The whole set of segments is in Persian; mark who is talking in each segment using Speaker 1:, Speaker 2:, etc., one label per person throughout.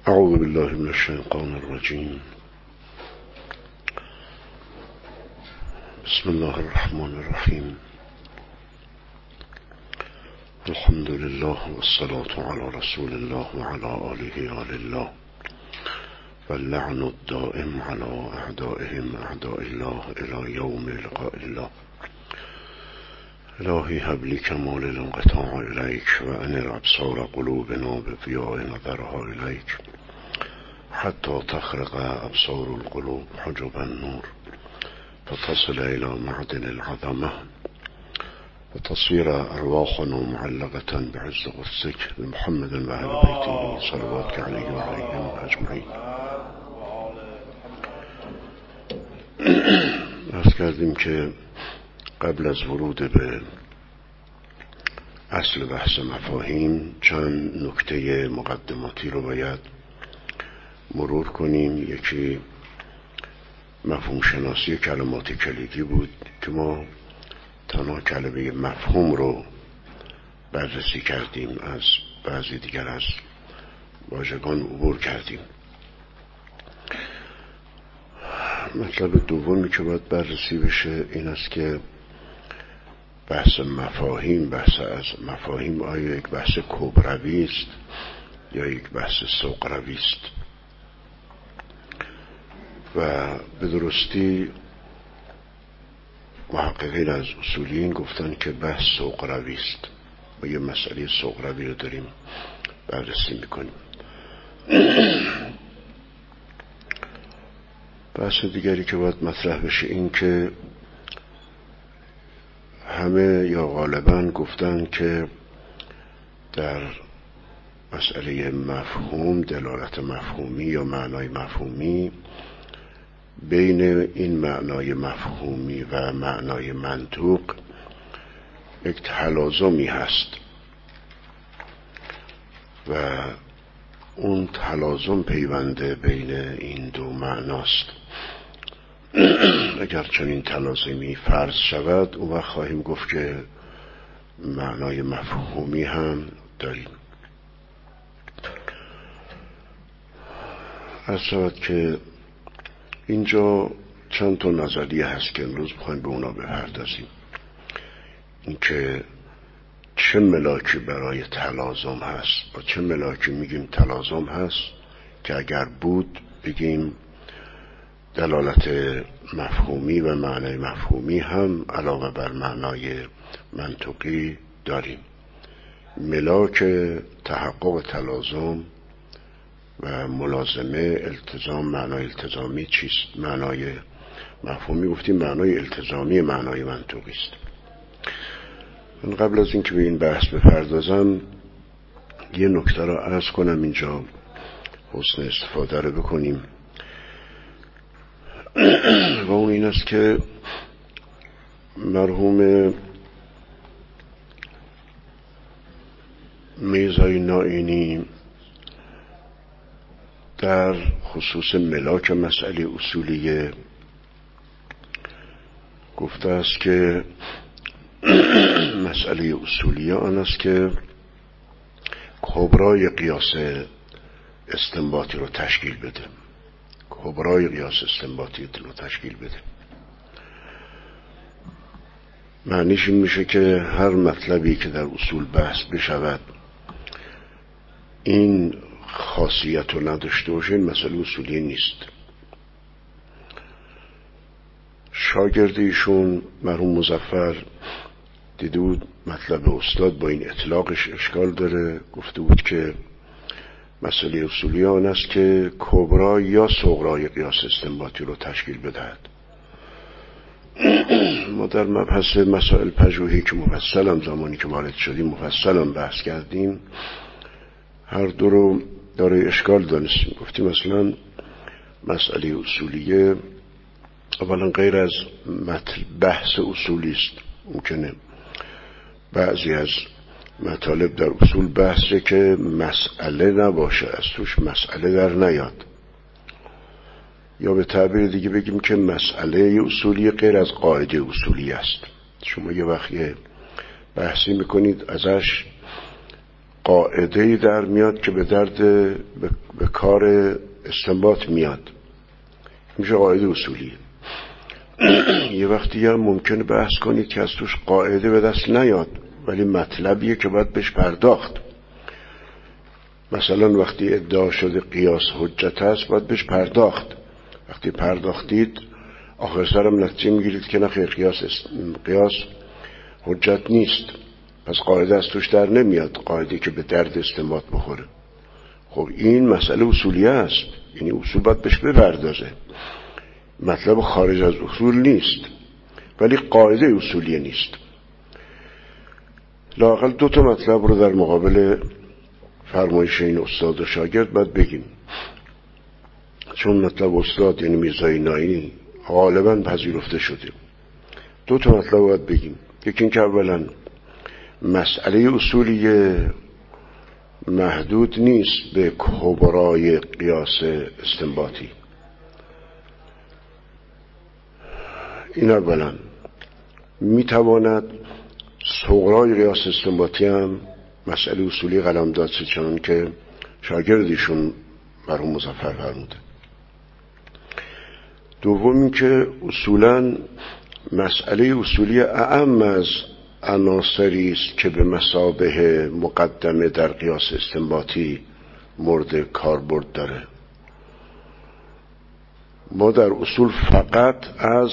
Speaker 1: اعوذ بالله من الشیطان الرجیم. بسم الله الرحمن الرحیم. الحمد لله والصلاة على رسول الله وعلى آله آل الله واللعن الدائم على أعدائهم أعداء الله إلى يوم لقاء الله. الهی هب لی کمال الانقطاع الیک و انر ابصار قلوبنا بضیاء نظرها الیک حتی تخرق ابصار القلوب حجب النور فتصل الى معدن العظمه وتصير ارواحنا معلقه بعز قدسك بمحمد و اهل بیته صلواتك علیه و علیهم اجمعین. عرض کردیم که قبل از ورود به اصل بحث مفاهیم چند نکته مقدماتی رو باید مرور کنیم. یکی مفهوم شناسی کلمات کلیدی بود که ما تنها کلمه مفهوم رو بررسی کردیم، از بعضی دیگر از واژگان عبور کردیم. مطلب دومی که باید بررسی بشه این است که بحث مفاهیم آیا یک بحث کبروی است یا یک بحث صغروی است؟ و به درستی محققین از اصولیین گفتن که بحث صغروی است و یه مسئله صغروی رو داریم بررسی میکنیم. بحث دیگری که باید مطرح بشه این که همه یا غالبا گفتن که در مسئله مفهوم، دلالت مفهومی یا معنای مفهومی، بین این معنای مفهومی و معنای منطوق یک تلازمی هست و اون تلازم پیونده بین این دو معناست. اگر چنین تلازمی فرض شود اون وقت خواهیم گفت که معنای مفهومی هم داریم. عرض شود که اینجا چند تا نظریه هست که امروز بخوایم به اونا بپردازیم. این که چه ملاکی برای تلازم هست، با چه ملاکی میگیم تلازم هست که اگر بود بگیم دلالت مفهومی و معنای مفهومی هم علاوه بر معنای منطقی داریم. ملاک تحقق تلازم و ملازمه التزام، معنای التزامی چیست؟ معنای مفهومی گفتیم معنای التزامی معنای منطقی است. من قبل از اینکه به این بحث بپردازم یه نکته را عرض کنم اینجا حسن استفاده رو بکنیم و اون این است که مرحوم میرزای نائینی در خصوص ملاک مسئله اصولیه گفته است که مسئله اصولیه آن است که کبرای قیاس استنباطی رو تشکیل بده. کبرای قیاس استنباطی رو تشکیل بده معنیش این میشه که هر مطلبی که در اصول بحث بشود این خاصیت رو نداشته باشه این مسئله اصولی نیست. شاگرد ایشون مرحوم مظفر دیده بود مطلب استاد با این اطلاقش اشکال داره، گفته بود که مسئله اصولی آن است که کبرا یا صغرای قیاس استنباطی رو تشکیل بدهد. ما در مبحث مسائل پژوهی که مفصلا زمانی که وارد شدیم مفصلا بحث کردیم هر دو رو داره اشکال دانستیم. گفتیم مثلا مسئله اصولیه اولا غیر از بحث اصولی است. ممکنه بعضی از مطالب در اصول بحثه که مسئله نباشه، از توش مسئله در نیاد، یا به تعبیر دیگه بگیم که مسئله اصولی غیر از قاعده اصولی است. شما یه وقتی بحثی میکنید ازش قاعده‌ای در میاد که به درد به کار استنباط میاد میشه قاعده اصولیه. یه وقتی هم ممکنه بحث کنید که از توش قاعده به دست نیاد، ولی مطلبیه که باید بهش پرداخت. مثلا وقتی ادعا شده قیاس حجت هست باید بهش پرداخت. وقتی پرداختید آخر سرم نتیجه میگیرید که نه خیر قیاس حجت نیست، پس قاعده از توش در نمیاد، قاعده که به درد استنباط بخوره. خب این مسئله اصولیه است، یعنی اصول باید بهش بپردازه. مطلب خارج از اصول نیست، ولی قاعده اصولیه نیست. لااقل دو تا مطلب رو در مقابل فرمایش این استاد و شاگرد باید بگیم، چون مطلب استاد یعنی میرزای ناینی غالبا پذیرفته شده. دو تا مطلب باید بگیم. یکی این که اولا مسئله اصولی محدود نیست به کبرای قیاس استنباطی. این اولا میتواند صغرای قیاس استنباطی هم مسئله اصولی قلمداد شه، چون که شاگردشون مرحوم مظفر فرموده. دوم این که اصولا مسئله اصولی اعم از عناصری است که به مثابه مقدمه در قیاس استنباطی مورد کاربرد داره. ما در اصول فقط از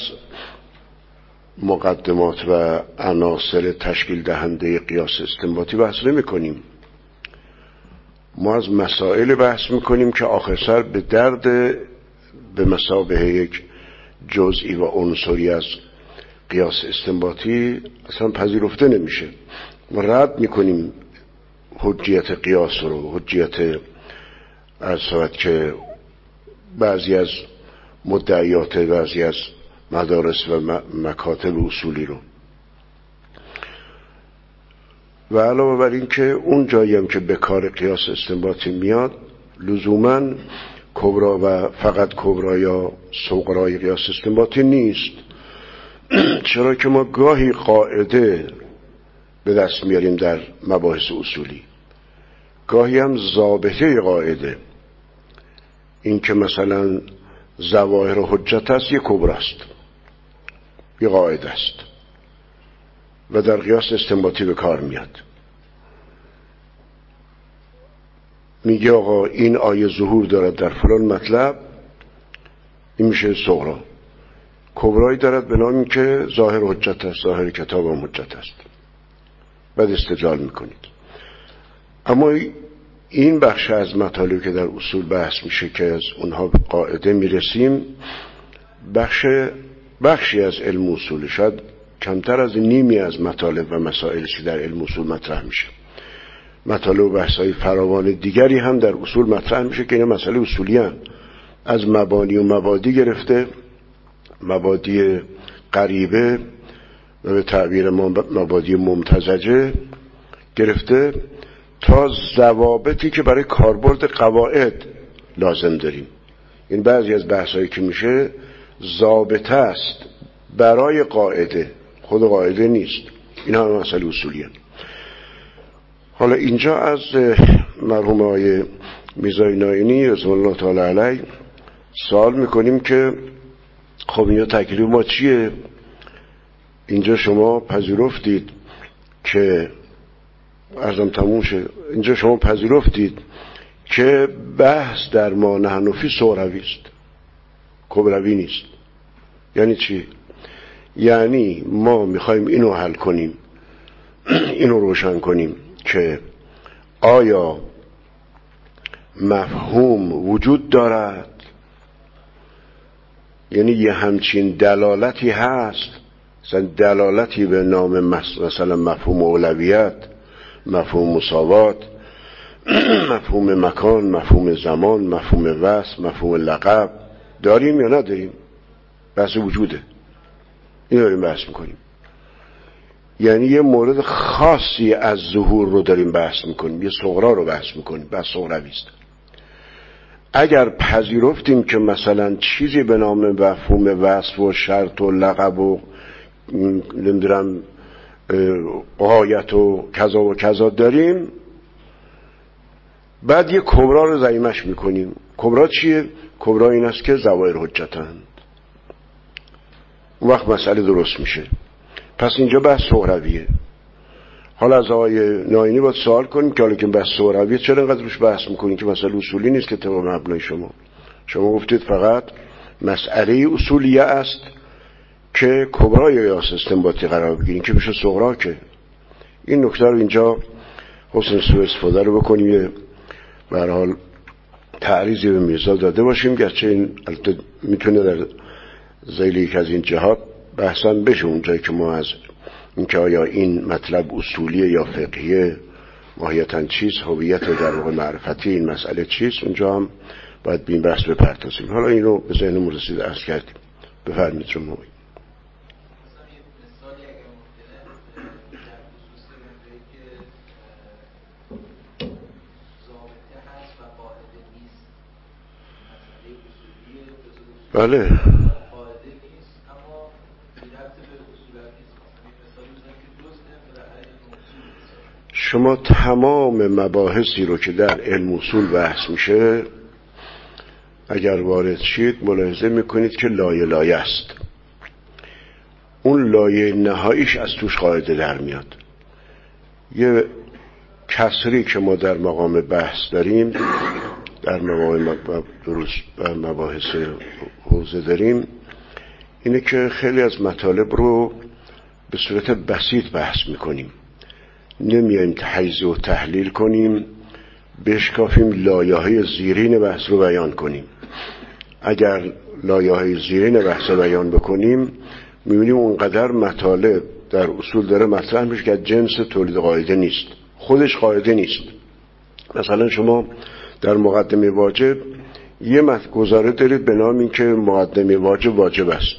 Speaker 1: مقدمات و عناصر تشکیل دهنده قیاس استنباطی بحث نمی کنیم. ما از مسائل بحث می کنیم که آخر سر به درد به مثابه یک جزئی و عنصری از قیاس استنباطی اصلا پذیرفته نمیشه. ما رد می کنیم حجیت قیاس رو، حجیت ارسالت که بعضی از مدعیات بعضی از مدارس و مکاتب اصولی رو. و علاوه بر این که اون جایی هم که به کار قیاس استنباطی میاد لزوماً کبرا و فقط کبرا یا صغرای قیاس استنباطی نیست. چرا که ما گاهی قاعده به دست میاریم در مباحث اصولی، گاهی هم ضابطه قاعده. این که مثلا ظواهر و حجت است یک کبراست، یک قاعده است و در قیاس استنباطی به کار میاد. میگه آقا این آیه ظهور دارد در فلان مطلب، این میشه صغرا. کبرایی دارد به نام که ظاهر حجت است، ظاهر کتاب هم حجت است، بعد استدلال میکنید. اما این بخش از مطالبی که در اصول بحث میشه که از اونها به قاعده میرسیم، بخشی از علم اصول، شاید کمتر از نیمی از مطالب و مسائلی که در علم اصول مطرح میشه. مطالب و بحث‌های فراوان دیگری هم در اصول مطرح میشه که این مسئله اصولی هم از مبانی و مبادی گرفته، مبادی غریبه و به تعبیر ما مبادی ممتزجه گرفته تا ضوابطی که برای کاربرد قواعد لازم داریم. این بعضی از بحثایی که میشه ضابطه است برای قاعده، خود قاعده نیست. این هم مسئله اصولیه. حالا اینجا از مرحوم آقای میرزای ناینی رضوان الله تعالی علیه سوال میکنیم که خب اینجا تکلیف ما چیه؟ اینجا شما پذیرفتید که عرضم تموم شد، اینجا شما پذیرفتید که بحث در ما نحنفی صغروی است، کبروی نیست. یعنی چی؟ یعنی ما میخوایم اینو حل کنیم، اینو روشن کنیم که آیا مفهوم وجود دارد، یعنی یه همچین دلالتی هست، مثلا دلالتی به نام مثلا مفهوم اولویت، مفهوم مساوات، مفهوم مکان، مفهوم زمان، مفهوم وصف، مفهوم لقب داریم یا نداریم؟ بحث وجوده، این داریم بحث میکنیم. یعنی یه مورد خاصی از ظهور رو داریم بحث میکنیم، یه صغرا رو بحث میکنیم، بحث صغروی است. اگر پذیرفتیم که مثلا چیزی به نام مفهوم وصف و شرط و لقب و نمیدونم غایت و کذا و کذا داریم، بعد یه کبرا رو ضمیمش میکنیم. کبرا چیه؟ کبرا این است که ظواهر حجتند. اون وقت مسئله درست میشه. پس اینجا بحث سهرویه. حالا از آقای ناینی باید سوال کنیم که حالا که بحث سهرویه چرا اینقدر روش بحث میکنیم که مسئله اصولی نیست که طبق مبنای شما گفتید فقط مسئله اصولیه است که کبرا یا یاس استنباطی قرار بگیریم که میشه صغرا. که این نکته رو اینجا حسن سوء استفاده رو بکنیم، یه به هر حال تعریضی به میرزا داده باشیم، گرچه این میتونه در ذیل یک از این جهات بحثا بشه اونجایی که ما از اینکه آیا این مطلب اصولیه یا فقهیه، ماهیتاً چیست، هویت در واقع معرفتی این مسئله چیست، اونجا هم باید به این بحث بپردازیم. حالا این رو به ذهنمون رسید عرض کردیم. بفرمایید شما. بله شما تمام مباحثی رو که در علم اصول بحث میشه اگر وارد شید ملاحظه میکنید که لایه لایه است. اون لایه نهاییش از توش قاعده در میاد. یه کسری که ما در مقام بحث داریم، در مباحث حوزه داریم، اینه که خیلی از مطالب رو به صورت بسیط بحث میکنیم، نمیایم تجزیه و تحلیل کنیم، بشکافیم لایه‌های زیرین بحث رو بیان کنیم. اگر لایه‌های زیرین بحث رو بیان بکنیم میبینیم اونقدر مطالب در اصول داره مطرح میشه که جنس تولید قاعده نیست، خودش قاعده نیست. مثلا شما در مقدمه واجب یه گزاره دارید به نام این که مقدمه واجب واجب است.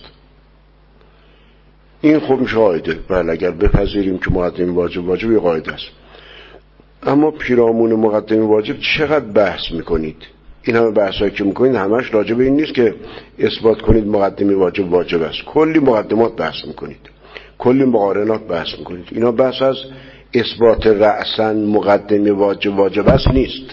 Speaker 1: این خب میشه قاعده. بله اگر بپذیریم که مقدمه واجب یه قاعده است. اما پیرامون مقدمه واجب چقدر بحث میکنید؟ این همه بحثایی که میکنید همش راجع به این نیست که اثبات کنید مقدمه واجب است. کلی مقدمات بحث میکنید، کلی مقارنات بحث میکنید. اینا بحث از اثبات رأساً مقدمه واجب است نیست،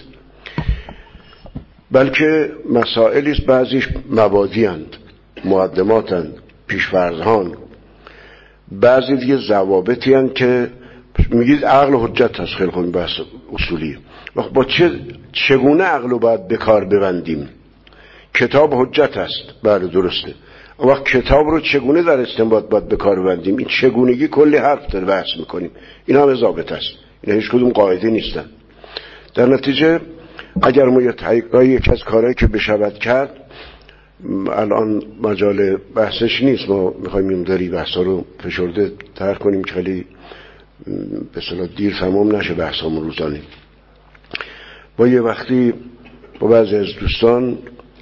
Speaker 1: بلکه مسائلی است بعضیش مبادی اند، مقدمات اند، پیشفرض‌هان، بعضی دیگه ضوابطی اند که میگید عقل و حجت هست. خیلی خوب بحث اصولی. با چگونه عقل رو باید به کار ببندیم؟ کتاب حجت هست، بله درسته، اما کتاب رو چگونه در استنباط باید به کار ببندیم؟ این چگونگی کلی حرف داره بحث میکنیم. این هم ضابط است، این هیچ کدوم قاعده نیستن. در نتیجه اگر ما یک از کارهایی که بشود کرد، الان مجال بحثش نیست، ما میخوایم این داری بحثا رو فشرده طرح کنیم که خیلی به اصطلاح دیر تمام نشه بحثامون روزانه. با یه وقتی با بعضی از دوستان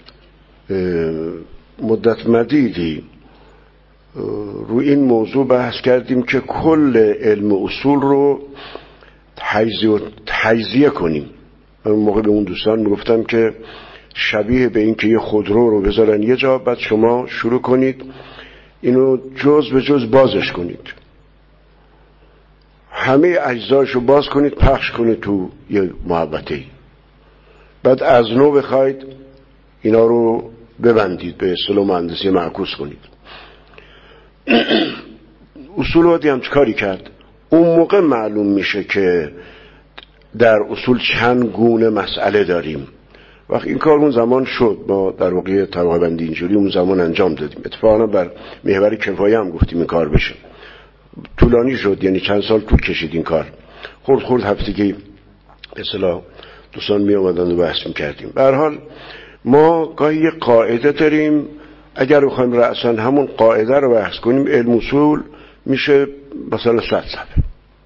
Speaker 1: مدت مدیدی روی این موضوع بحث کردیم که کل علم اصول رو تجزیه کنیم. اون موقع به اون دوستان میگفتم که شبیه به این که یه خودرو رو بذارن یه جا، بعد شما شروع کنید اینو جز به جز بازش کنید، همه اجزایشو باز کنید، پخش کنید تو یه محوطه‌ای، بعد از نو بخواید اینا رو ببندید، به اصطلاح مهندسی معکوس کنید. اصول رو هم کاری کرد. اون موقع معلوم میشه که در اصول چند گونه مسئله داریم. وقت این کار اون زمان شد، ما در واقع طبقه بندی اینجوری اون زمان انجام دادیم. اتفاقا بر محور کفایه هم گفتیم این کار بشه. طولانی شد، یعنی چند سال طول کشید این کار. خورد هفتگی به اصطلاح دوستان می آمدن و بحث می‌کردیم. به هر حال ما گاهی یک قاعده داریم، اگر بخوایم رأساً همون قاعده رو بحث کنیم علم اصول میشه مثلا 100 صفحه.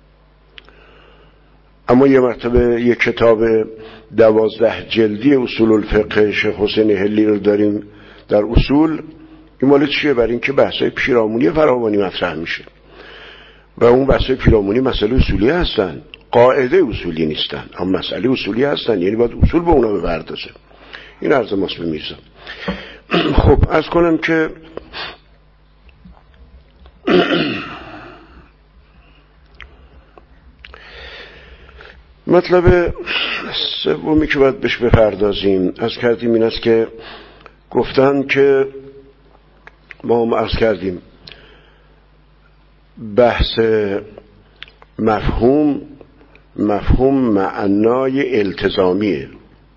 Speaker 1: اما یه مرتبه یک کتاب 12 جلدی اصول الفقه شیخ حسین هلی رو داریم در اصول. این مال چیه؟ برای اینکه بحثای پیرامونی فراوانی مطرح میشه و اون بحثای پیرامونی مسئله اصولی هستن، قاعده اصولی نیستن، اما مسئله اصولی هستن، یعنی باید اصول به اونا بپردازه. این عرض ماست به میرزا. خب عرض کنم که مطلب سومی که باید بهش بپردازیم عرض کردیم این است که گفتن که ما هم عرض کردیم بحث مفهوم معنای التزامیه،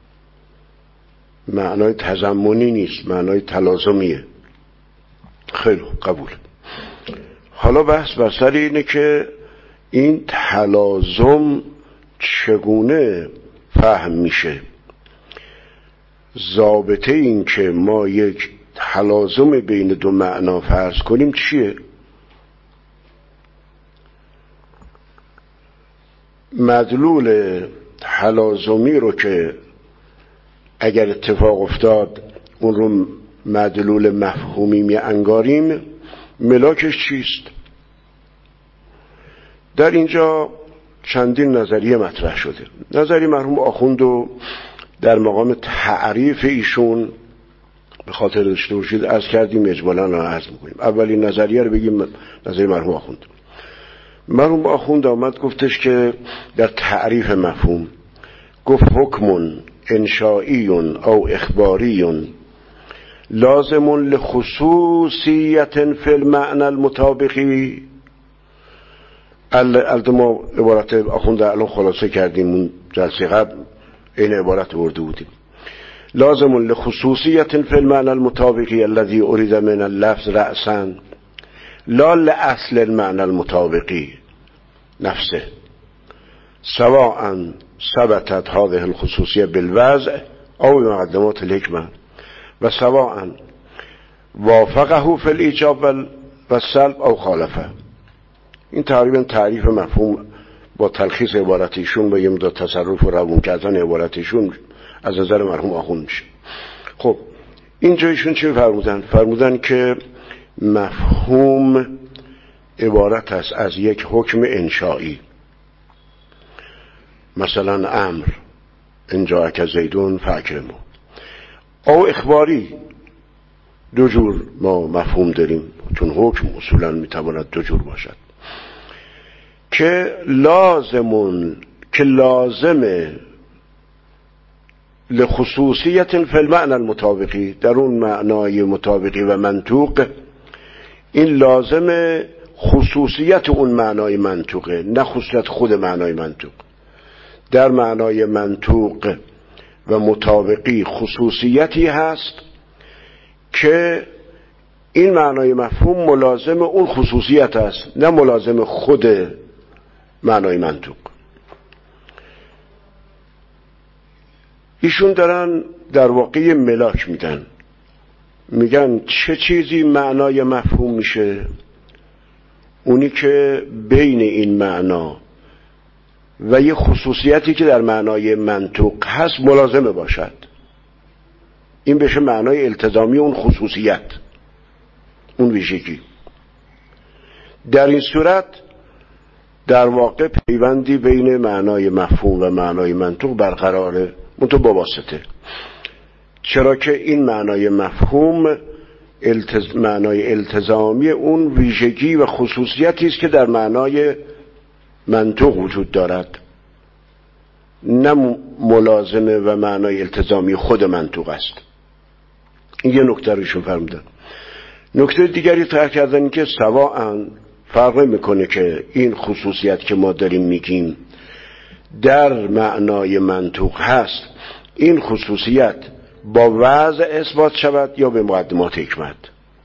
Speaker 1: معنای تضمنی نیست، معنای تلازمیه. خیلی قبول. حالا بحث بر سر اینه که این تلازم چگونه فهم میشه. ضابطه این که ما یک تلازم بین دو معنا فرض کنیم چیه؟ مدلول تلازمی رو که اگر اتفاق افتاد اون رو مدلول مفهومی می انگاریم، ملاکش چیست؟ در اینجا چندین نظریه مطرح شده. نظریه مرحوم آخوندو در مقام تعریف ایشون به خاطر داشته باشید عرض کردیم، اجمالا را عرض میکنیم. اولین نظریه رو بگیم نظریه مرحوم آخوند. مرحوم آخوند آمد گفتش که در تعریف مفهوم گفت حکم انشائی او اخباری لازم لخصوصیت فی المعنى المطابقی. ما عبارت آخوند الان خلاصه کردیم، اون جلسه قبل این عبارت ورده بودیم. لازم لخصوصیت فی المعنى المطابقی الذي اريد من اللفظ رأسا لا لأصل المعنى المطابقی نفسه سواء ثبتت هذه الخصوصیه بالوضع او بمقدمات الحکمه و سواء وافقه فی الایجاب و سلب او خالفه. این تقریبا تعریف مفهوم با تلخیص عبارتیشون و یه مدت تصرف و روون کردن عبارتیشون از نظر مرحوم آخوند میشه. خب اینجا ایشون چی فرمودن؟ فرمودن که مفهوم عبارت است از یک حکم انشائی، مثلا امر ان جاءک زیدون فاکرمه، او اخباری. دو جور ما مفهوم داریم، چون حکم اصولا میتواند دو جور باشد، که لازمه لخصوصیت فی المعنى المطابقی، در اون معنای مطابقی و منطوق این لازم خصوصیت اون معنای منطوقه، نه خصوصیت خود معنای منطوق. در معنای منطوق و مطابقی خصوصیتی هست که این معنای مفهوم ملازم اون خصوصیت است، نه ملازم خود معنای منطوق. ایشون دارن در واقع ملاک میدن، میگن چه چیزی معنای مفهوم میشه؟ اونی که بین این معنا و یه خصوصیتی که در معنای منطوق هست ملازمه باشد. این بشه معنای التزامی اون خصوصیت، اون ویژگی. در این صورت در واقع پیوندی بین معنای مفهوم و معنای منطوق برقراره، منطقه با واسطه. چرا که این معنای مفهوم معنای التزامی اون ویژگی و خصوصیتی است که در معنای منطوق وجود دارد، نه ملازمه و معنای التزامی خود منطوق است. این یه نکته روشون فرمودن. نکته دیگری طرح کردن که سواء فرق میکنه که این خصوصیت که ما داریم میگیم در معنای منطوق هست، این خصوصیت با وضع اثبات شود یا به مقدمات حکمت.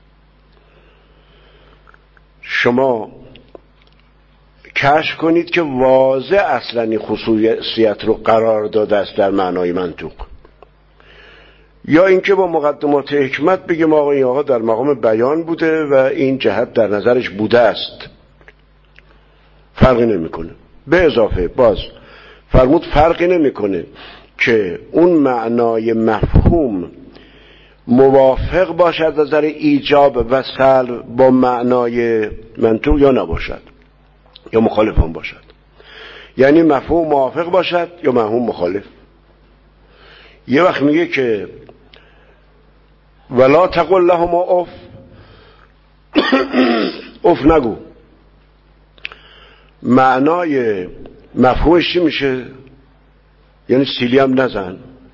Speaker 1: شما کشف کنید که واضح اصلا این خصوصیت رو قرار داده است در معنای منطوق، یا اینکه با مقدمات حکمت بگیم آقا این آقا در مقام بیان بوده و این جهت در نظرش بوده است، فرقی نمیکنه. به اضافه باز فرمود فرقی نمیکنه که اون معنای مفهوم موافق باشد از نظر ایجاب و سلب با معنای منطوق یا نباشد، یا مخالف هم باشد. یعنی مفهوم موافق باشد یا مفهوم مخالف. یه وقت میگه که ولا تقل لهما اف اف نگو، معنای مفهومش چی میشه؟ یعنی سیلی هم نزن.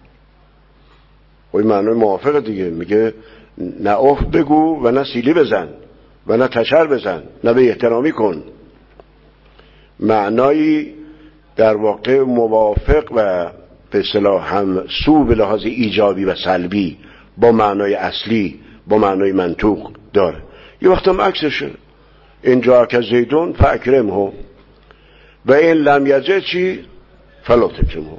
Speaker 1: این معنای موافقه دیگه، میگه نه اف بگو و نه سیلی بزن و نه تشر بزن، نه به احترامی کن. معنایی در واقع موافق و به اصطلاح هم سو به لحاظ ایجابی و سلبی با معنای اصلی، با معنای منطوق داره. یه وقت هم عکسشه، اینجا که زیدون فاکرمه و این لم یجد چی فلا تکرمه.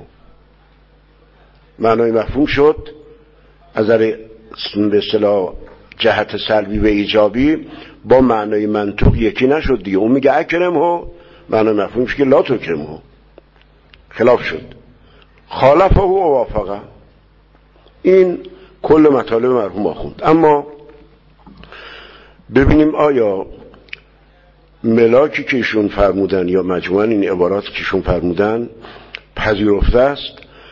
Speaker 1: معنای مفهوم شد از به اصطلاح جهت سلبی و ایجابی با معنای منطوق یکی نشد دیگه. اون میگه اکرمه، معنای مفهومش که لا تکرمه، خلاف شد. خالفه و وافقه. این کل مطالب مرحوم آخوند. اما ببینیم آیا ملاکی که ایشون فرمودن یا مجموعاً این عباراتی که ایشون فرمودن پذیرفته است.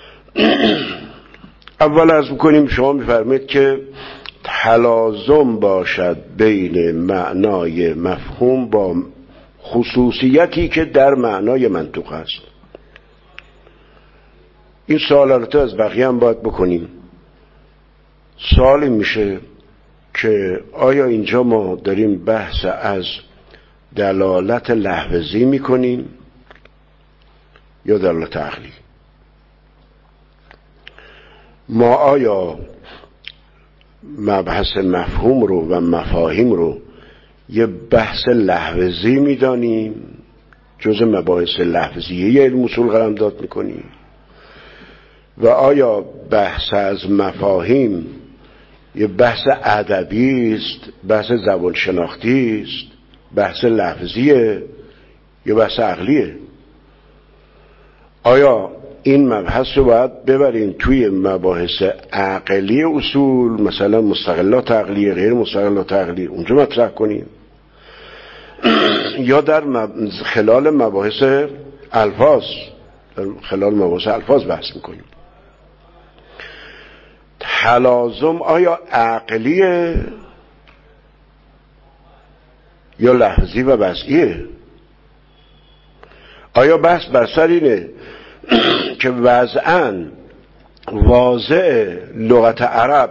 Speaker 1: اول عرض می‌کنیم شما می‌فرمایید که تلازم باشد بین معنای مفهوم با خصوصیتی که در معنای منطوق است. این سوال البته از بقیه هم باید بکنیم. سوال میشه که آیا اینجا ما داریم بحث از دلالت لحظی میکنیم یا دلالت عقلی؟ ما آیا مبحث مفهوم رو و مفاهیم رو یه بحث لحظی میدانیم، جز مباحث لحظیه علم اصول قلمداد میکنیم، و آیا بحث از مفاهیم یه بحث ادبی است، بحث زبان شناختی است، بحث لفظیه یا بحث عقلیه؟ آیا این مبحث رو باید ببریم توی مباحث عقلی اصول، مثلا مستقلات عقلیه، غیر مستقلات عقلیه، اونجا مطرح کنیم، یا در خلال مباحث الفاظ، در خلال مباحث الفاظ بحث میکنیم؟ تلازم آیا عقلیه یا لحظی و وضعیه؟ آیا بحث بر سر اینه که وضعاً واضع لغت عرب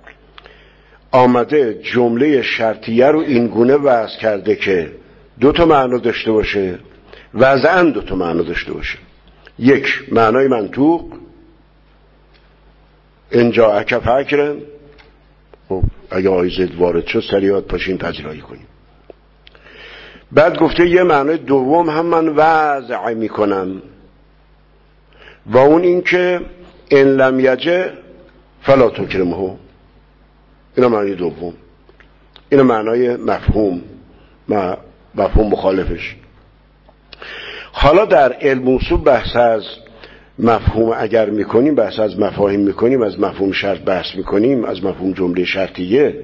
Speaker 1: آمده جمله شرطیه رو این گونه وضع کرده که دو تا معنا داشته باشه، وضعاً دو تا معنا داشته باشه. یک، معنای منطوق، اینجا اکف اکرم، خب اگه آیزد وارد شد سریعات پاشین پذیرایی کنیم. بعد گفته یه معنای دوم هم من وضع میکنم و اون این که ان لم یجه فلا تکرمه. اینا معنی دوم، اینا معنای مفهوم، مفهوم مخالفش. حالا در علم اصول بحث از مفهوم اگر میکنیم، بحث از مفاهیم میکنیم، از مفهوم شرط بحث میکنیم، از مفهوم جمله شرطیه،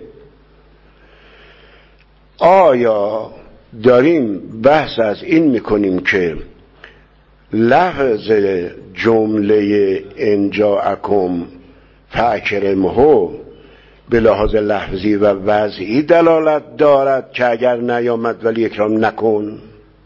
Speaker 1: آیا داریم بحث از این میکنیم که لفظ جمله انجاءکم فاکرمه به لحاظ لفظی و وضعی دلالت دارد که اگر نیامد ولی اکرام نکن؟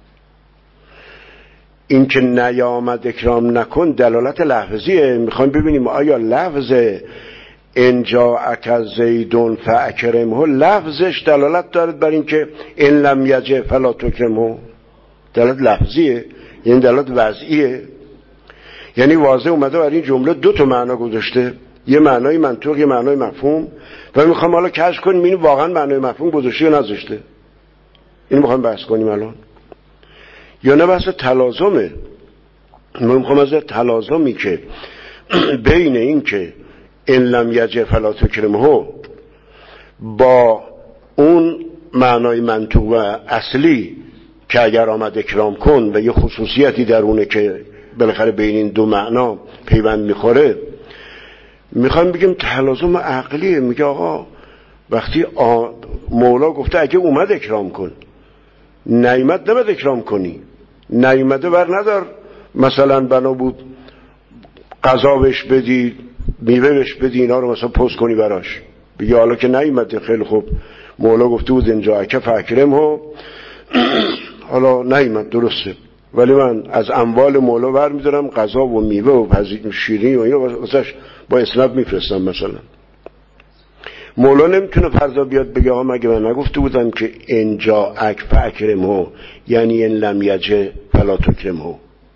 Speaker 1: این که نیامد اکرام نکن دلالت لفظیه. میخوایم ببینیم آیا لفظ انجاءک زیدون فاکرمه لفظش دلالت دارد بر این که ان لم یجه فلا تکرمه؟ دلالت لفظیه یعنی دلالت وضعیه، یعنی واضح اومده بر این جمله دو تا معنا گذاشته، یه معنای منطوق یه معنای مفهوم، و میخوام حالا کشف کنیم این واقعا معنای مفهوم گذاشته یا نذاشته. اینو میخوام بحث کنیم الان، یا نه بحث تلازمه. من میخوام از تلازمی که بین این که ان لم یجه فلا تکرمه با اون معنای منطوق و اصلی که اگر آمد اکرام کن و یه خصوصیتی در اونه که بالاخره بین این دو معنا پیوند میخوره، میخوایم بگیم تلازم عقلیه. میگه آقا وقتی مولا گفته اگه اومد اکرام کن، نیامد نباید اکرام کنی، نیامده بر ندار مثلا بنا بود غذا بهش بدی، میوه بهش بدی، اینا رو مثلا پست کنی براش، بگی حالا که نیامده خیلی خوب مولا گفته بود اینجا اکف اکرمه، حالا نیامد درسته ولی من از اموال مولا برمی‌دارم غذا و میوه و شیرینی و اینا واسش با اسنپ میفرستم. مثلا مولا نمیتونه فردا بیاد بگه آقا مگه من نگفته بودم که ان جاءک فاکرمه، یعنی ان لم یجه فلا تکرمه.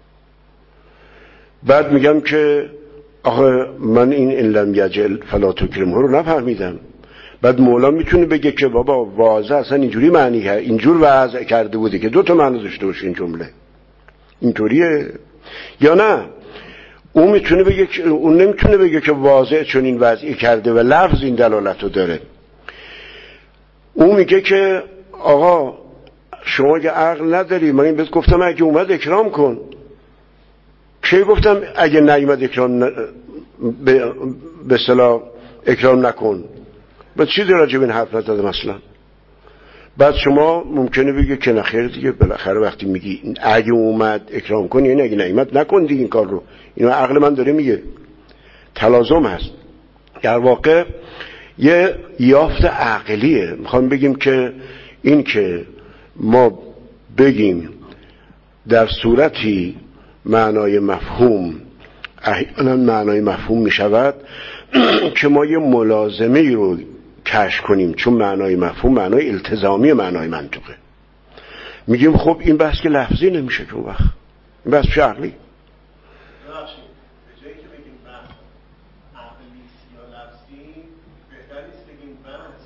Speaker 1: بعد میگم که آخه من این ان لم یجه فلا تکرمه رو نفهمیدم. بعد مولا میتونه بگه که بابا واضح اصلا اینجوری معنی کرد، اینجور وضع کرده بوده که 2 تا معنی داشته باشه این جمله. اینطوریه یا نه؟ اون میتونه بگه که اون نمیتونه بگه که واضح چون این وضعی کرده و لفظ این دلالت رو داره. اون میگه که آقا شما که عقل نداری، من این بهت گفتم اگه اومد اکرام کن. کی گفتم اگه نیومد اکرام به اصطلاح اکرام نکن؟ بعد چی راجع به این حرف نزدم اصلا؟ بعد شما ممکنه بگه که نخیر دیگه، بالاخره وقتی میگی اگه اومد اکرام کن یعنی اگه نیومد نکن دیگه این کار رو. اینو عقل من داره میگه. تلازم هست. در واقع یه یافت عقلیه. میخوام بگیم که این که ما بگیم در صورتی معنای مفهوم احیانا معنای مفهوم میشود که ما یه ملازمه رو کشف کنیم، چون معنای مفهوم معنای التزامی معنای منطقه. میگیم خب این بحث که لفظی نمیشه که وقت این بحث چه عقلی؟
Speaker 2: به جایی که بگیم بحث عقلی یا لفظی، بهتر نیست بگیم بحث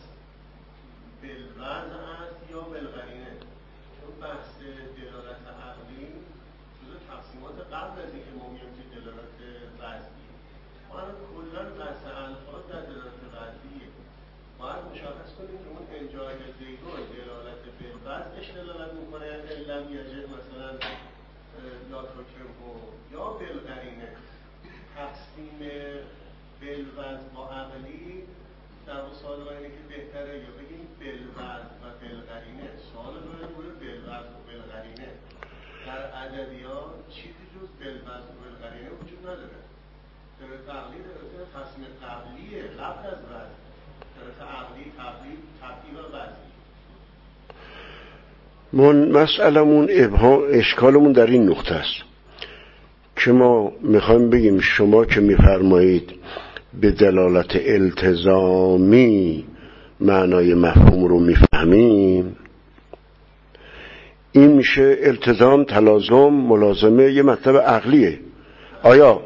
Speaker 2: بالوضع است یا بالقرینه، چون بحث دلالت عقلی جزو تقسیمات قبل از اینکه ما میگیم که دلالت وضعی، ما الان کلا بحث الفاظ در دلالت وضعیه. باید مشخص کنیم که اون انجای زیدون دلالت بالوضعش دلالت میکنه، لم یجد مثلا لا تکرمه، یا بالقرینه. تقسیم بالوضع با عقلی در سوال ما اینه که بهتره یا بگیم بالوضع و بالقرینه. سوال ما روی بالوضع و بالقرینه. در ادبیات چیزی جز بالوضع و بالقرینه وجود نداره. دلالت عقلی دلالت تقسیم قبلیه قبل از وضع. دلالت عقلی تبدیل و وضعی.
Speaker 1: مسئلمون اشکالمون در این نقطه است که ما میخوایم بگیم شما که میفرمایید به دلالت التزامی معنای مفهوم رو میفهمیم، این میشه التزام، تلازم، ملازمه یه مطلب عقلیه. آیا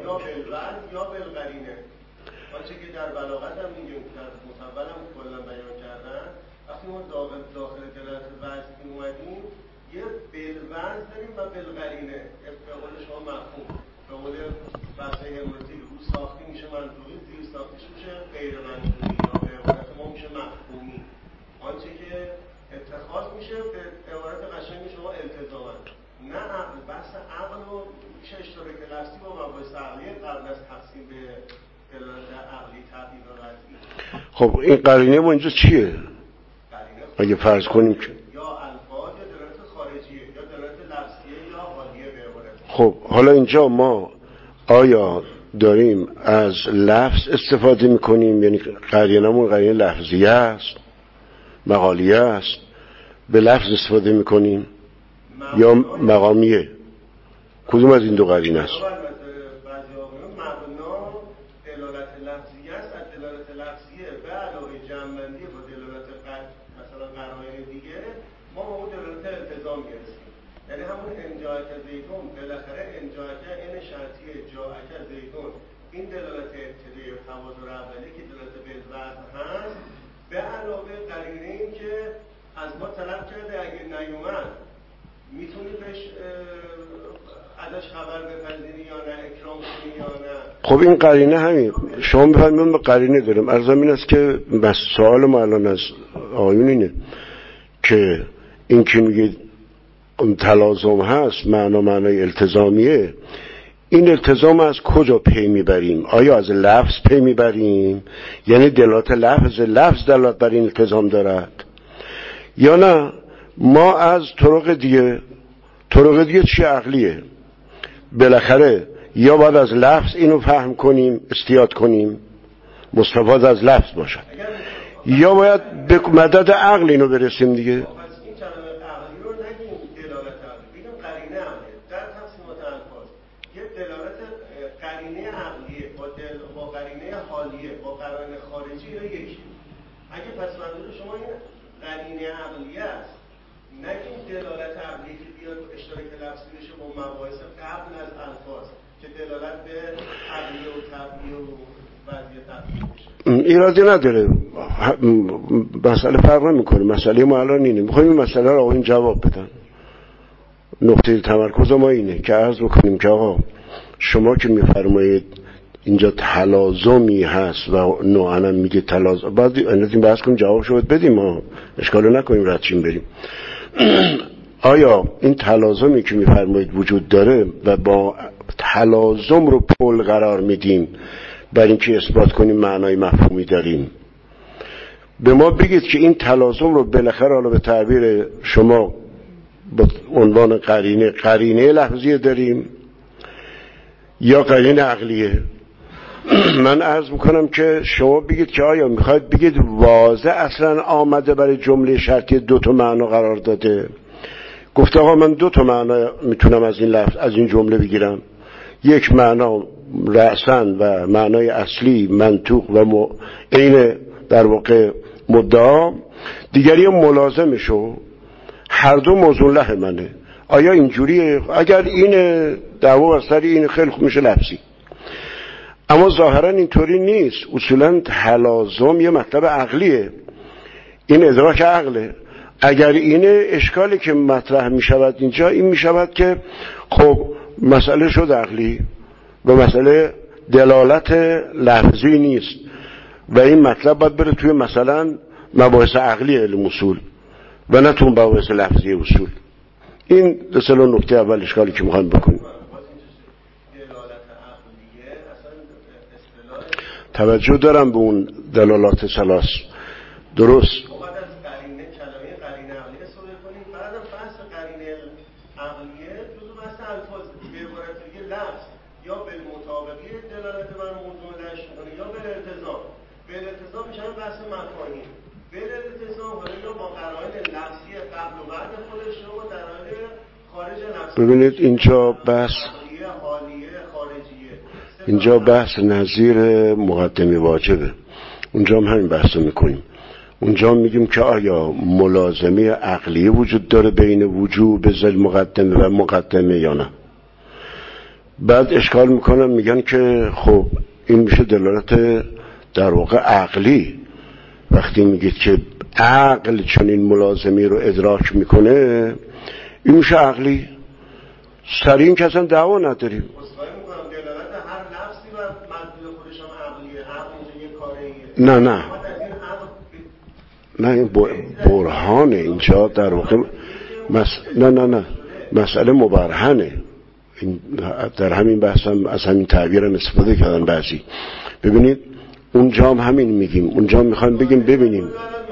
Speaker 1: خب این قرینه ما اینجا چیه؟ اگه فرض کنیم که
Speaker 2: یا الفاظ یا دلالت خارجیه یا دلالت لفظیه یا حالیه به عبارت.
Speaker 1: خب حالا اینجا ما آیا داریم از لفظ استفاده میکنیم، یعنی قرینمون قرینه لفظیه است مقالیه است به لفظ استفاده میکنیم یا مقامیه؟ کدوم از این دو قرینه است؟
Speaker 2: این دلالت ابتدایی و تواضع اولی که دلالت بالوضع هست، به علاوه قرینه این که از ما طلب کرده اگه نیومد میتونی بهش ازش خبر بپذیری یا نه، اکرام کنی یا نه.
Speaker 1: خب این قرینه همین شما بفهمید به قرینه داریم. عرض این است که بس سوال ما الان از آیون اینه که این که میگه تلازم هست معنای التزامیه، این التزام از کجا پی میبریم؟ آیا از لفظ پی میبریم؟ یعنی دلالت لفظ دلالت بر این التزام دارد یا نه ما از طرق دیگه چی عقلیه؟ بالاخره یا باید از لفظ اینو فهم کنیم استیاد کنیم مستفاد از لفظ باشد، یا باید به مدد عقل اینو برسیم دیگه.
Speaker 2: در خارجی اینا یکی. اگه پس منظور شما این قرینه عقلی است، نه که این دلالت عقلی که بیاد اشتراک لفظی بشه با مباحث قبل از الفاظ که دلالت به عقلی و طبعی و وضعیت طبعی بشه.
Speaker 1: ایرادی نداره، مسئله فرق نمیکنه. مسئله ما الان اینه، میخوایم این مسئله رو آقایون جواب بدن. نقطه تمرکز ما اینه که عرض بکنیم که آقا شما که میفرمایید اینجا تلازمی هست و نوعا میگه تلازم، بعد این بحث کنیم جواب شد بدیم، ما اشکالو نکنیم ردشیم بریم. آیا این تلازمی که میفرمایید وجود داره و با تلازم رو پل قرار میدیم برای اینکه اثبات کنیم معنای مفهومی داریم؟ به ما بگید که این تلازم رو بالاخره حالا به تعبیر شما با عنوان قرینه لفظی داریم یا قرینه عقلیه؟ من عرض میکنم که شما بگید که آیا میخواید بگید واضح اصلا آمده برای جمله شرطی 2 معنا قرار داده؟ گفته آقا من 2 معنا میتونم از این لفظ از این جمله بگیرم، یک معنا رأساً و معنای اصلی منطوق و عین در واقع مدعا، دیگری ملازمشو، هر دو موضوع له منه. آیا اینجوریه؟ اگر این دعوا بر سر این خیلی خوب میشه لفظی، اما ظاهرا اینطوری نیست. اصولا تلازم یه مطلب عقلیه، این ادراک عقله. اگر اینه اشکالی که مطرح میشود اینجا این میشود که خب مسئله شد عقلی و مسئله دلالت لفظی نیست و این مطلب باید بره توی مثلا مباحث عقلی علم اصول و نه تو مباحث لفظی اصول. این مثلا نکته اول اشکالی که میخوایم بکنیم. توجه دارم به اون دلالات ثلاث، درست. ببینید اینجا بحث نظیر مقدمه واجبه، اونجا هم همین بحث رو میکنیم. اونجا میگیم که آیا ملازمه عقلی وجود داره بین وجوب ذل مقدمه و مقدمه یا نه. بعد اشکال میکنن میگن که خب این میشه دلالت در واقع عقلی. وقتی میگید که عقل چنین ملازمی رو ادراک میکنه این میشه عقلی، سر این که اصلا دعوا نداریم. نه این برهانه اینجا در واقع نه مسئله مبرهنه. در همین بحث هم از همین تعبیر هم استفاده کردن بعضی. ببینید اونجا هم همین میگیم، اونجا میخوایم بگیم ببینیم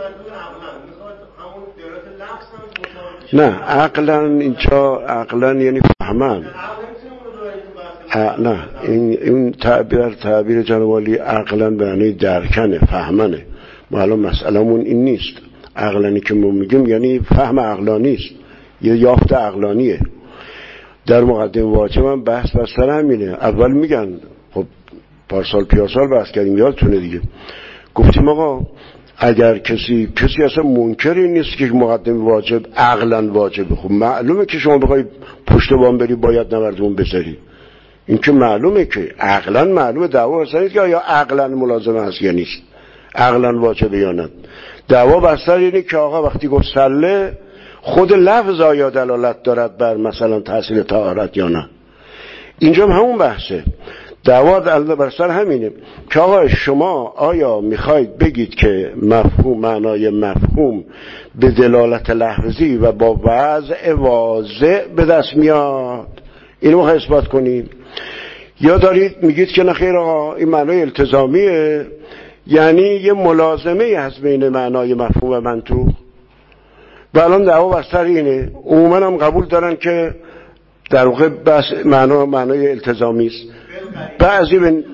Speaker 1: نه عقلا، اینجا عقلا یعنی فهمن. نه این تعبیر جناب عالی عقلا به معنی درکنه، فهمنه. ما الان مسئلهمون این نیست. عقلانی که ما میگیم یعنی فهم عقلانی است، یه یافت عقلانیه. در مقدمه واجب هم بحث بستر همینه. اول میگن خب پارسال پیاسال بحث کردیم یادتونه دیگه، گفتیم آقا اگر کسی اصلا منکری نیست که مقدمه واجب عقلا واجبه، خب معلومه که شما بخوای پشت بام بری باید نوردون بذاری. این که معلومه که عقلا معلومه، دعوا اصلا نیست که آیا عقلا ملازمه هست یا نیست، عقلا واجبه یا نه. دعوا بستر اینه که آقا وقتی گفت سله خود لفظ آیا دلالت دارد بر مثلا تحصیل طهارت یا نه. اینجا هم همون بحثه. دعوا بر سر همینه که آقا شما آیا میخواید بگید که مفهوم معنای مفهوم به دلالت لفظی و با وضع واضح به دست میاد، اینو میخواید اثبات کنید، یا دارید میگید که نه خیر آقا این معنای التزامیه، یعنی یه ملازمه هست بین معنای مفهوم و منطوق. و الان دعوا بر سر اینه. عموما هم قبول دارن که در واقع بس معنای التزامی است. بعضی به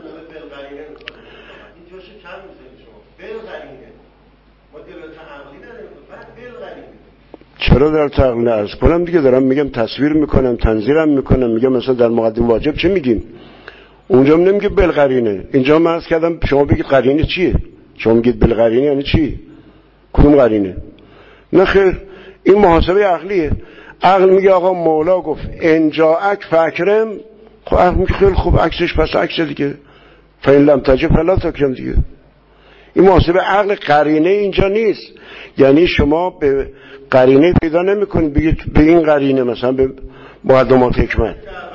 Speaker 1: چرا در تقلیل عرض کنم دیگه، دارم میگم تصویر میکنم، تنظیرم میکنم، میگم مثلا در مقدمه واجب چه میگیم؟ اونجا نمیگه بالقرینه، اینجا من عرض کردم شما بگید قرینه چیه، شما میگید بالقرینه یعنی چی؟ کدوم قرینه؟ نه خیر، این محاسبه عقلیه. عقل میگه آقا مولا گفت ان جاءک فاکرم، خب عقل میگه خیلی خوب عکسش پس عکس دیگه، فإن لم تجد فلا تکرم دیگه. این محاسبه عقل، قرینه اینجا نیست. یعنی شما به قرینه پیدا نمی‌کنید بگید به این قرینه مثلا به مقدمات حکمت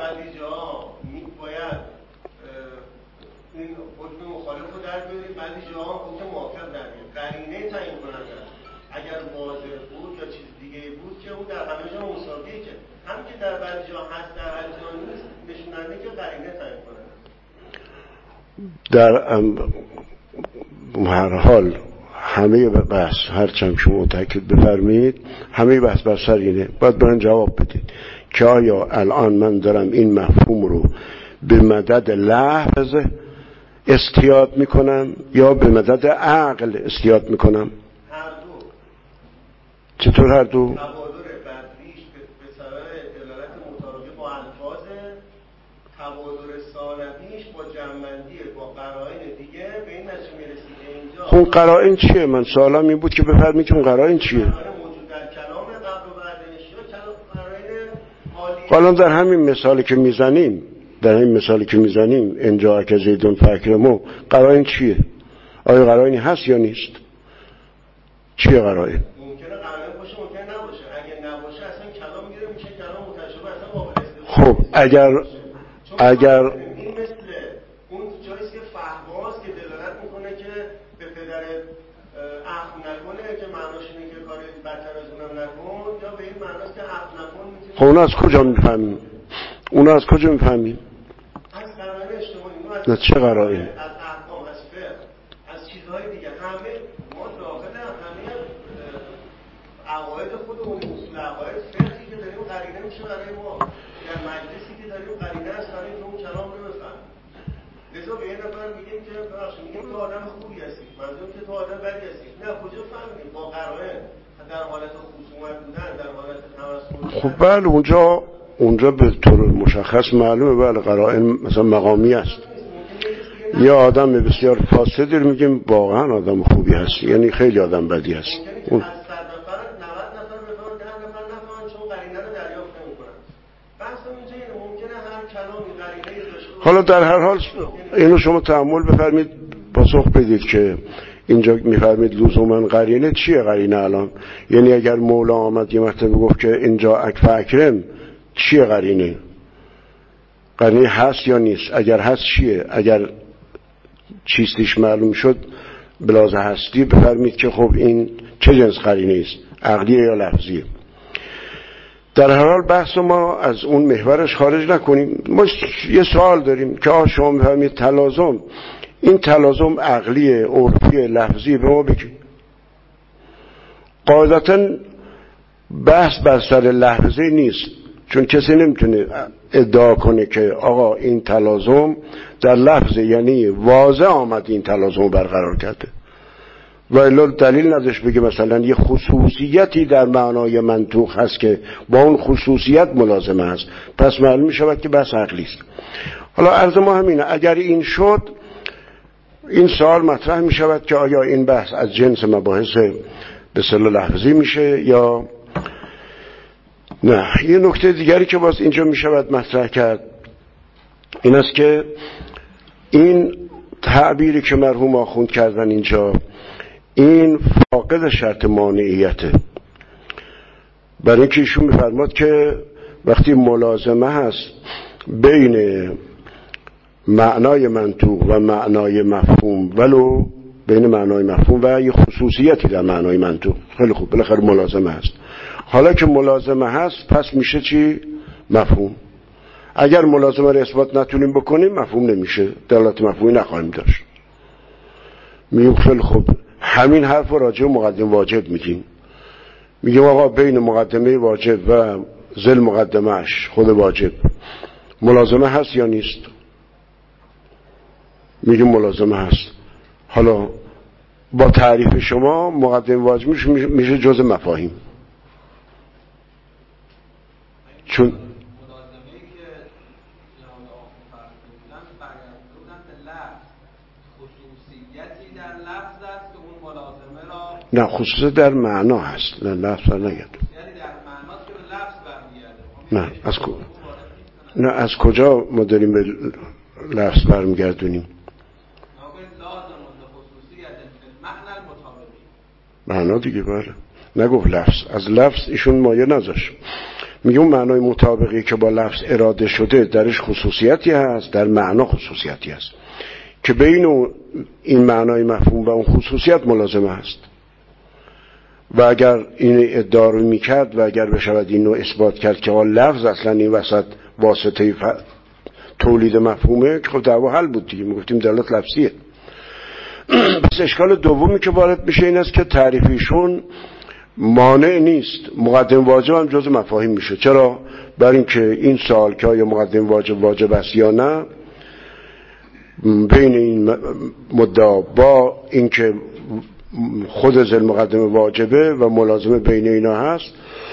Speaker 1: در هر حال همه بحث هرچند شما تاکید بفرمایید همه بحث بر سر اینه، باید برن جواب بدید که آیا الان من دارم این مفهوم رو به مدد لحظ استیاد میکنم یا به مدد عقل استیاد میکنم؟
Speaker 2: هر دو.
Speaker 1: چطور هر دو؟
Speaker 2: تبادر بدریش به سبب دلالت مطابقه با الفاظ، تبادر ثانویش با جمع‌بندی با قرائن دیگه به این نتیجه میرسید اینجا.
Speaker 1: اون قرائن چیه؟ من سوالم این بود که بفرمایید که اون قرائن چیه؟
Speaker 2: موجود در کلام قبل و بعدش یا قرائن عالی.
Speaker 1: حالا در همین مثالی که میزنیم اینجا که زیدون فاکرمو، قرائن چیه؟ آیا قرائنی هست یا نیست؟ چیه قرائن؟
Speaker 2: ممکنه قرائن باشه، ممکنه نباشه. اگه نباشه اصلا کلام میگیره میشه کلام متشابه، اصلا قابل استفاده.
Speaker 1: خب اگر
Speaker 2: این مثل اون جایی که فهماست که دلالت میکنه که به پدر عفو نکنه که معناش اینه که کار بدتر از اونم نکن، یا به این معناست که عفو نکن میتونه.
Speaker 1: خب اون از کجا میفهمیم؟
Speaker 2: از قرائن اجتماعی.
Speaker 1: نه چه قرائن؟
Speaker 2: از احکام، از فقه، از چیزهای دیگه. همه ما داخل همه عقاید خودمون، اصول عقاید، فقهی که داریم قرینه میشه برای ما. در مجلسی که داریم قرینه است برای که اون کلام رو بفهمیم. لذا به یه نفر میگیم که میگیم تو آدم خوبی هستی، منظورم که تو آدم بدی هستی. نه، کجا فهمیدیم؟ با قرائن، در حالت خصومت بودن، در حالت تمسخر.
Speaker 1: خب بله، اونجا به طور مشخص معلومه بله قرائن مثلا مقامی است. یه آدم بسیار فاسدی رو میگیم واقعا آدم خوبی هستی، یعنی خیلی آدم بدی هست. اون
Speaker 2: از 100 نفر 90 نفر بفهمن، 10 نفر نفهمن چون قرینه رو دریافت نمی‌کنن. بحثم اینجا اینه، ممکنه هر کلامی قرینه‌ای داشته باشه.
Speaker 1: حالا در هر حال اینو شما تأمل بفرمید، پاسخ بدید که اینجا میفرمید لزوما قرینه چیه؟ قرینه الان یعنی اگر مولا آمد یه مرتبه گفت که اینجا اکف اکرم، چیه قرینه؟ قرینه هست یا نیست؟ اگر هست چیه؟ اگر چیستیش معلوم شد بلازه هستی بفرمید که خب این چه جنس قرینه است؟ عقلیه یا لفظیه؟ در هر حال بحث ما از اون محورش خارج نکنیم. ما یه سوال داریم که شما میفرمید تلازم، این تلازم عقلی، عرفی، لفظی به ما بگید. قاعدتا بحث بر سر لحظه نیست، چون کسی نمیتونه ادعا کنه که آقا این تلازم در لفظه، یعنی واضح آمد این تلازم برقرار کرده و الا دلیل نداشت بگه مثلا یه خصوصیتی در معنای منطوق هست که با اون خصوصیت ملازمه هست، پس معلوم شود که بحث عقلی است. حالا عرض ما همینه، اگر این شد این سوال مطرح می شود که آیا این بحث از جنس مباحث به اصطلاح لفظی میشه یا نه. یه نکته دیگری که باز اینجا می شود مطرح کرد این است که این تعبیری که مرحوم آخوند کردن اینجا، این فاقد شرط مانعیته. برای اینکه ایشون می‌فرماد که وقتی ملازمه هست بین معنای منطوق و معنای مفهوم، ولو بین معنای مفهوم و یه خصوصیتی در معنای منطوق، خیلی خوب، بالاخره ملازمه هست. حالا که ملازمه هست پس میشه چی؟ مفهوم. اگر ملازمه رو اثبات نتونیم بکنیم مفهوم نمیشه، دلالت مفهومی نخواهیم داشت. میگیم خیلی خوب، همین حرف رو راجع به مقدم واجب میگیم. میگیم آقا بین مقدمه واجب و ذل مقدمهش خود واجب ملازمه هست یا نیست؟ میگیم ملازمه هست. حالا با تعریف شما مقدم واجب میشه جزء مفاهیم، چون
Speaker 3: ملازمه‌ای که جناب آقا فرض بودن برگرفته بودن به لفظ، خصوصیتی در لفظ است ملازمه را
Speaker 1: نه خصوصیت در معنا هست، نه لفظ نگید.
Speaker 3: یعنی در معنا که به لفظ برمیگرده.
Speaker 1: نه از کجا ما داریم به لفظ برمیگردونیم؟ معنا دیگه بله، نگفت لفظ. از لفظ ایشون مایه نذاشت. میگه اون معنای مطابقی که با لفظ اراده شده درش خصوصیتی هست، در معنا خصوصیتی هست که بین این معنای مفهوم و اون خصوصیت ملازمه هست. و اگر این ادعا رو میکرد و اگر بشود اینو اثبات کرد که لفظ اصلا این وسط واسطه تولید مفهومه، که خب دعوا حل بود دیگه، میگفتیم دلالت لفظیه. بس اشکال دومی که وارد میشه این است که تعریفیشون مانع نیست مقدم واجب هم جز مفاهیم میشه. چرا؟ برای اینکه این سوال که آیا مقدم واجب است یا نه، بین این مدعا با اینکه خود ذل مقدم واجبه و ملازمه بین اینا هست،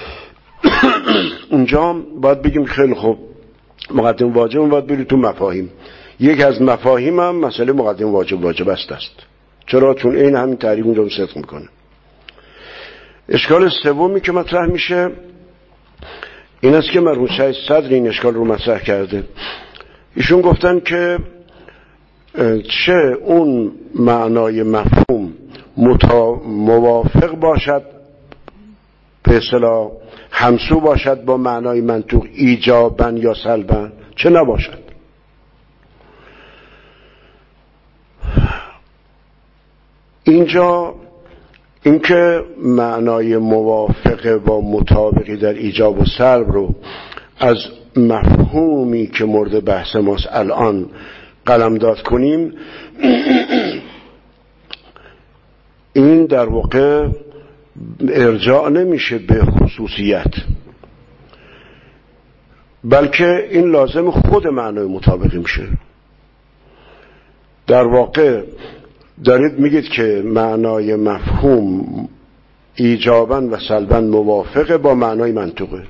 Speaker 1: اونجا هم باید بگیم خیلی خوب مقدم واجب باید برید تو مفاهیم. یک از مفاهیم هم مسئله مقدم واجب است. چرا؟ چون این همین تعریف اونجا صدق میکنه. اشکال سومی که مطرح میشه این است که مرحوم سید صدر این اشکال رو مطرح کرده. ایشون گفتن که چه اون معنای مفهوم موافق باشد، به اصطلاح همسو باشد با معنای منطوق ایجابا یا سلبا، چه نباشد. اینجا اینکه معنای موافقه با مطابقی در ایجاب و سلب رو از مفهومی که مورد بحث ماست الان قلمداد کنیم، این در واقع ارجاع نمیشه به خصوصیت، بلکه این لازم خود معنای مطابقی میشه. در واقع دارید میگید که معنای مفهوم ایجاباً و سلباً موافقه با معنای منطوقه،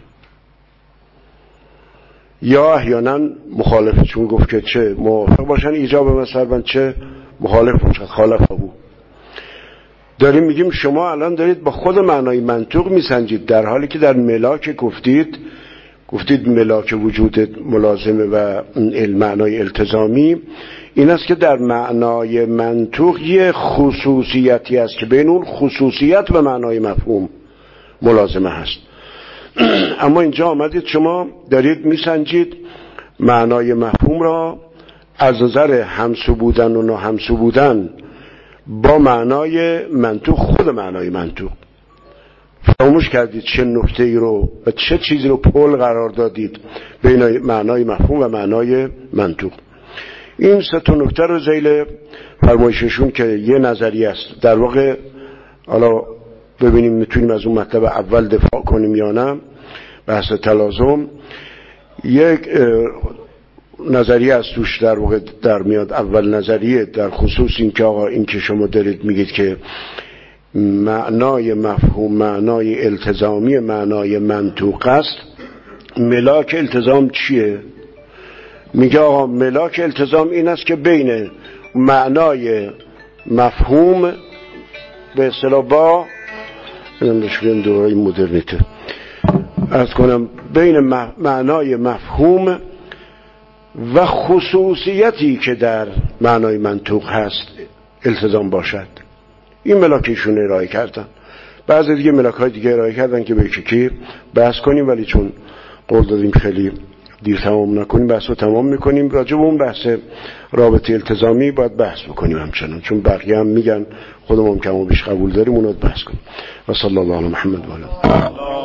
Speaker 1: یا احیانا مخالفه، چون گفت که چه موافق باشن ایجاباً و سلباً چه مخالف باشن خالف ابو. داریم میگیم شما الان دارید با خود معنای منطوق میسنجید، در حالی که در ملاک گفتید ملاک وجود ملازمه و معنای التزامی این است که در معنای منطوق یه خصوصیتی است که بین اون خصوصیت و معنای مفهوم ملازمه هست. اما اینجا آمدید شما دارید میسنجید معنای مفهوم را از نظر همسو بودن و ناهمسو بودن با معنای منطوق، خود معنای منطوق. فراموش کردید چه نکته‌ای رو و چه چیزی رو پل قرار دادید بین معنای مفهوم و معنای منطوق. این سه تا نکته رو ذیل فرمایششون که یه نظریه است، در واقع حالا ببینیم میتونیم از اون مطلب اول دفاع کنیم یا نه، بحث تلازم. یک نظریه از توش در واقع در میاد. اول نظریه در خصوص این که آقا این که شما دارید میگید که معنای مفهوم معنای التزامی معنای منطوق است، ملاک التزام چیه؟ میگه آقا ملاک التزام این است که بین معنای مفهوم به اصطلاح با نمیدونم دورای مدرنیته عرض کنم بین معنای مفهوم و خصوصیتی که در معنای منطوق هست التزام باشد. این ملاکشون ارائه کردن. بعضی دیگه ملاک‌های دیگه ارائه کردن که به یکی بحث کنیم، ولی چون قول دادیم خیلی دیر تمام نکنیم بحث رو تمام میکنیم. راجع به اون بحث رابطه التزامی باید بحث بکنیم همچنان، چون بقیه هم میگن خودمون کم و بیش قبول داریم اونو بحث کنیم. و صلی الله علی محمد و علی